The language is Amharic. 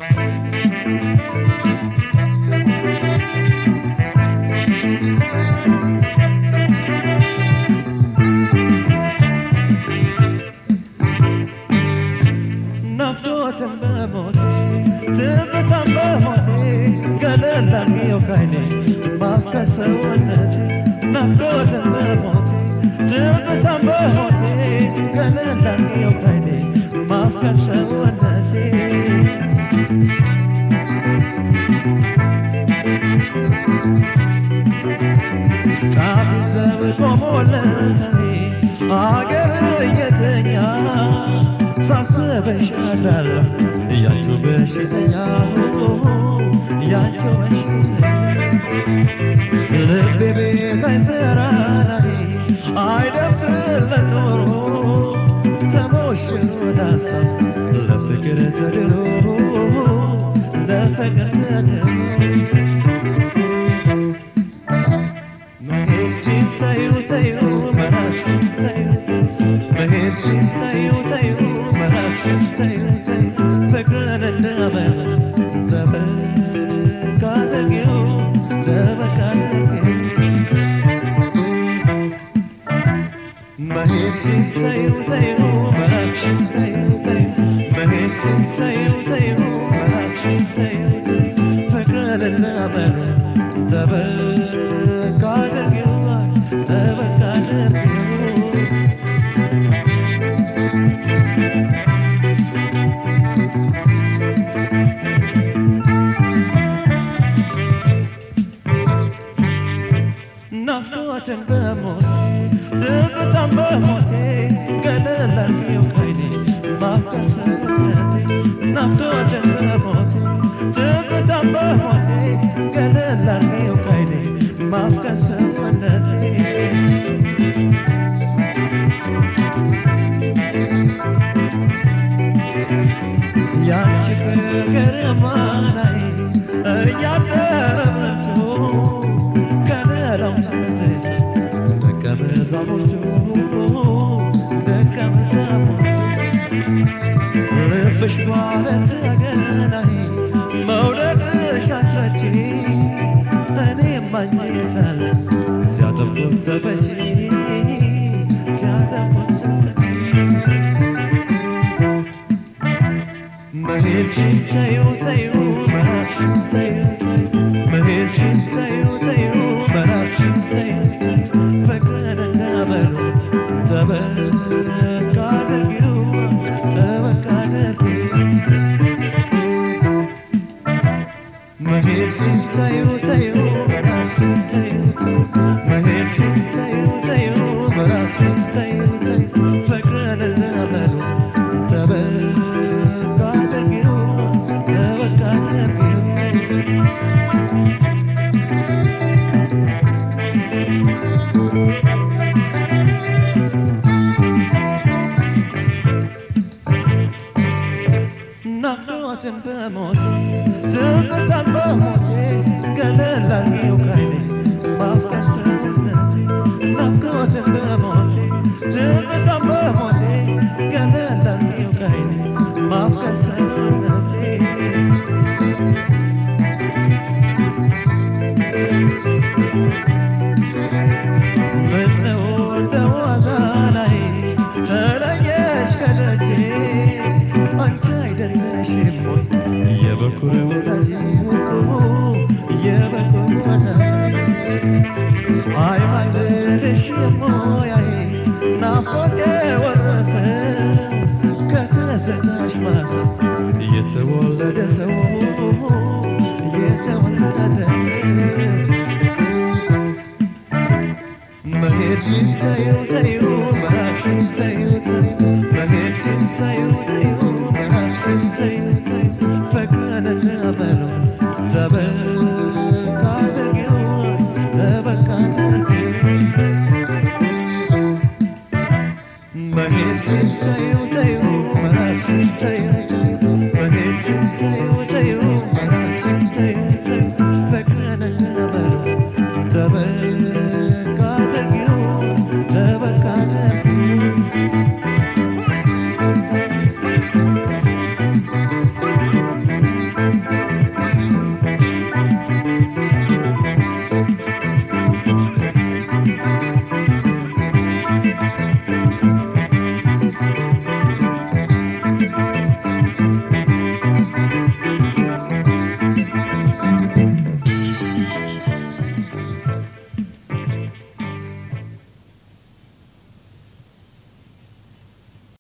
ናፍቆትን በሞቴ ትዝታን በሞቴ ገለላየው ካይኔ ማፍቀር ሰውነቴ ናፍቆትን በሞቴ ትዝታን በሞቴ ገለላየው ካይኔ ማፍቀር ሰውነቴ ቃፍ ዘብ ቆሞለተኔ አገር የተኛ ሳስበሽ አድራለሁ ያንቺው በሽተኛ ያንቺው በሽተኛ ልቤ ቤት አይሰራ ላይ አይደብር ለኖሮ ተሞሽሮ ዳሳብ ለፍቅር ተድሮ ለፍቅር ተድሮ መሄድ ሲታዩ ታዩ መራት ሲታዩ መሄድ ሲታዩ ታዩ ታዩ ፍቅርን እንደመን ተበቃለጊው መሄድ ሲታዩ ታዩ መራት ሲታዩ መሄድ ሲታዩ ታዩ መራት ሲታዩ ፍቅርን እንደመን ተበቃለጊው ናፍቆትን በሞቴ ትዝታን በሞቴ ገለላየው ካይኔ ማፍቀር ሰውነቴ ናፍቆትን በሞቴ ትዝታን በሞቴ ገለላየው ካይኔ ማፍቀር ሰውነቴ ያንቺ ፍቅር ማላይ እያደረበች ከሌላው ትዝታ ደቀ መዛሙርቱ ልብሽ ባለ ተገናኝ መውደድሽ አስረቺ እኔም አንጀታለ ሲያጠፉት ተፈቺ ሲያጠፉት ተፈቺ መሄድ ሲታዩ ታዩ መራት ሲታዩ መሄድ ሲታዩ ታዩ መራት ሲታዩ ፍቅርን እንደበሉ ተበቃ አድርጊው ተበቃ አድርጊው መሄድ ሲታዩ ታዩ መራት ሲታዩ መሄድ ሲታዩ ታዩ መራት ሲታዩ ፍቅርን እንደበሉ ተበቃ አድርጊው ተበቃ አድርጊው ናፍቆትን በሞቴ ትዝታን በሞቴ ገለላየው ካይኔ ማፍቀር ሰውነቴ ናፍቆትን በሞቴ ትዝታን በሞቴ ገለላየው ካይኔ ማፍቀር ሰውነቴ ምነው እንደ ዋዛ ላይ ተለየሽ ከደጄ አንቺ አይደለሽም ወይ የበኩር ወዳጄ የበኩር ወዳጄ አይማልልሽም ወይ ናፍቆቴ ወረሰ ከተዘጋሽ ማሳ የተወለደ ሰው የተወለደ ሰው መሄድ ሲታዩ ታዩ መራት ሲታዩ መሄድ ሲታዩ ታዩ መራት ሲታዩ ፍቅርን እንደበሉ ተበቃ አድርጊው ተበቃ አድርጊው መሄድ ሲታዩ ታዩ መራት ሲታዩ መሄድ ሲታዩ